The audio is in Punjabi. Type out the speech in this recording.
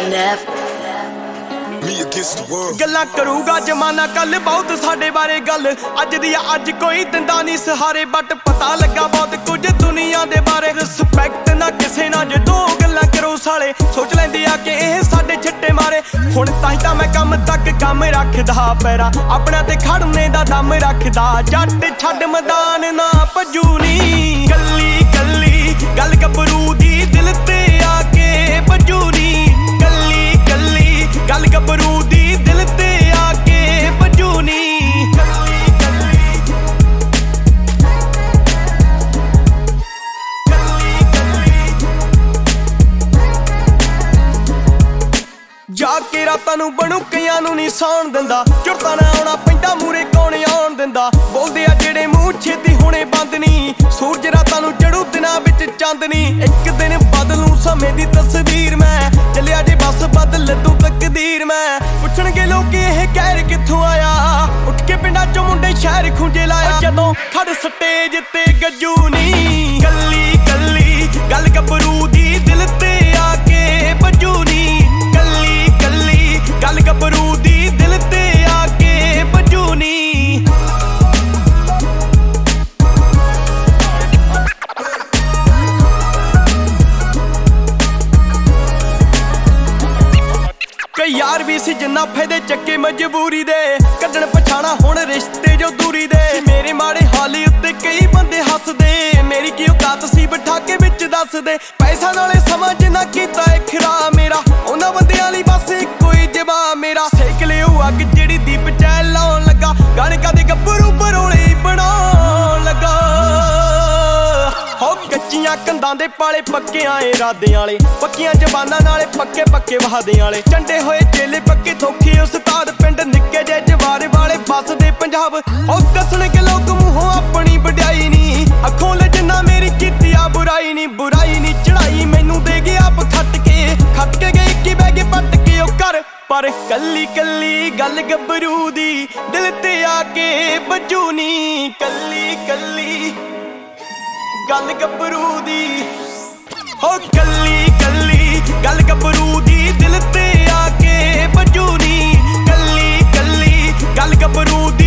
ਗੱਲਾਂ ਕਰੂਗਾ ਜਮਾਨਾ ਕੱਲ ਬਹੁਤ ਸਾਡੇ ਬਾਰੇ ਗੱਲ ਅੱਜ ਦੀ ਅੱਜ ਕੋਈ ਦਿੰਦਾ ਨਹੀਂ ਸਹਾਰੇ ਬਟ ਪਤਾ ਲੱਗਾ ਬਹੁਤ ਕੁਝ ਦੁਨੀਆ ਦੇ ਬਾਰੇ ਰਿਸਪੈਕਟ ਨਾ ਕਿਸੇ ਨਾਲ ਜਦੋਂ ਗੱਲਾਂ ਕਰੋ ਸਾਲੇ ਸੋਚ ਲੈਂਦੇ ਆ ਕਿ ਇਹ ਸਾਡੇ ਛੱਟੇ ਮਾਰੇ ਹੁਣ ਤਾਂ ਮੈਂ ਕੰਮ ਤੱਕ ਕੰਮ ਰੱਖਦਾ ਪੈਰਾ ਆਪਣਾ ਤੇ ਖੜਨੇ ਦਾ ਦਮ ਰੱਖਦਾ ਜੱਟ ਛੱਡ ਮੈਦਾਨ ਨਾ ਭੱਜੂ ਨੀ ਕੱਲੀ ਕੱਲੀ ਗੱਲ ਗੱਭਰੂ ਦੀ ਦਿਲ ਤੇ ਆ ਕੇ ਭੱਜੂ ਨੀ ਕੱਲੀ ਕੱਲੀ ਗੱਲ ਗੱਭਰੂ ਦੀ ਦਿਲ ਤੇ ਆ ਕੇ ਭੱਜੂ ਨੀ ਜਾ ਕੇ ਰਾਤਾਂ ਨੂੰ ਬਣੂ ਕਈਆਂ ਨੂੰ ਨਹੀਂ ਸੌਣ ਦਿੰਦਾ ਝੁਰਤਾ ਨਾ ਆਉਣਾ ਪੈਂਦਾ ਮੂਰੇ ਕੌਣ ਆਉਣ ਦਿੰਦਾ ਬੋਲਦੇ ਆ ਜਿਹੜੇ ਮੂੰਹ ਛੇਤੀ ਹੁਣੇ ਬੰਦ ਨਹੀਂ ਸੂਰਜ ਰਾਤਾਂ ਨੂੰ ਚੜੂ ਦਿਨਾਂ ਵਿੱਚ ਚਾਂਦਨੀ ਇੱਕ ਦਿਨ ਬਦਲੂ ਸਮੇਂ ਦੀ ਤਸਵੀਰ ਮੈਂ ਚੱਲਿਆ ਜੇ ਬਸ ਬਦਲ ਤੂੰ ਤਕਦੀਰ ਮੈਂ ਪੁੱਛਣਗੇ ਲੋਕ ਇਹ ਕਹਿਰ ਕਿੱਥੋਂ ਆਇਆ ਉੱਠ ਕੇ ਪਿੰਡਾਂ ਚੋਂ ਮੁੰਡੇ ਸ਼ਹਿਰ ਖੁੰਝੇ ਲਾਇਆ ਜਦੋਂ ਖੜ ਸਟੇਜ ਤੇ ਗੱਜੂ ਨੀ ਕੱਲੀ ਕੱਲੀ ਗੱਲ ਗੱਭਰੂ ਦੀ ਦਿਲ ਤੇ ਆ ਕੇ ਭੱਜੂ ਨੀ ਕੱਲੀ ਕੱਲੀ ਗੱਲ ਗੱਭਰੂ ਦੀ ਦਿਲ ਤੇ ਆ ਕੇ ਭੱਜੂ ਨੀ ਕਈ ਯਾਰ ਵੀ ਸੀ ਜਿੰਨਾ ਫਾਇਦੇ ਚੱਕੇ ਮਜਬੂਰੀ ਦੇ ਕੱਢਣ ਪਛਾਣਾ ਹੁਣ ਰਿਸ਼ਤੇ ਜੋ ਦੂਰੀ ਦੇ ਮੇਰੇ ਮਾੜੇ ਹਾਲ ਉੱਤੇ ਕਈ ਬੰਦੇ ਹੱਸਦੇ ਮੇਰੀ ਕੀ ਔਕਾਤ ਸੀ ਬਿਠਾ ਕੇ ਵਿੱਚ ਦੱਸਦੇ ਪੈਸਾ ਨਾਲੇ ਸਮਝ ਨਾ ਕੀਤਾ ਇਹ ਖਰਾ ਮੇਰਾ ਉਹਨਾਂ ਬੰਦਿਆਂ ਲਈ ਬਸ ਇੱਕੋ ਹੀ ਜਵਾਬ ਮੇਰਾ ਸੇਕ ਲਿਓ ਅੱਗ ਜਿਹੜੀ ਦੀਪ ਚ ਲਾਉਣ ਲੱਗਾ ਗਾਣੇ ਕਦੇ ਗੱਭਰੂ ਬਰੋਲੇ ਬਣਾਉਣ ਲੱਗਾ ਹੋ ਕੱਚੀਆਂ ਕੰਧਾਂ ਦੇ ਪਾਲੇ ਪੱਕਿਆਂ ਇਰਾਦਿਆਂ ਵਾਲੇ ਪੱਕੀਆਂ ਜ਼ਬਾਨਾਂ ਨਾਲੇ ਪੱਕੇ ਪੱਕੇ ਵਾਦਿਆਂ ਵਾਲੇ ਚੰਡੇ ਹੋਏ ਚੇਲੇ ਪੱਕੇ ਧੋਖੇ ਉਸਤਾਦ ਪਿੰਡ ਨਿੱਕੇ ਜੇ ਜਵਾਰੇ ਵਾਲੇ ਵੱਸਦੇ ਪੰਜਾਬ ਹੋ ਦੱਸਣਗੇ ਲੋਕ ਮੂੰਹੋਂ ਆਪਣੀ ਵਡਿਆਈ ਨਹੀਂ ਅੱਖੋਂ ਲੈ ਜਿੰਨਾ ਮੇਰੀ ਕੀਤੀ ਆ ਬੁਰਾਈ ਨਹੀਂ ਚੜਾਈ ਮੈਨੂੰ ਦੇ ਗਿਆ ਆਪ ਖੱਟ ਕੇ ਗਏ ਕੀ ਬਹਿ ਕੇ ਪੱਟ ਕੇ ਉਹ ਕਰ ਪਰ ਕੱਲੀ ਕੱਲੀ ਗੱਲ ਗੱਭਰੂ ਦੀ ਦਿਲ ਤੇ ਆ ਕੇ ਵੱਜੂ ਨੀ ਕੱਲੀ ਕੱਲੀ ਗੱਲ ਗੱਭਰੂ ਦੀ ਹੋ ਕੱਲੀ ਕੱਲੀ ਗੱਲ ਗੱਭਰੂ ਦੀ ਦਿਲ ਤੇ ਆ ਕੇ ਵੱਜੂ ਨੀ ਕੱਲੀ ਕੱਲੀ ਗੱਲ ਗੱਭਰੂ ਦੀ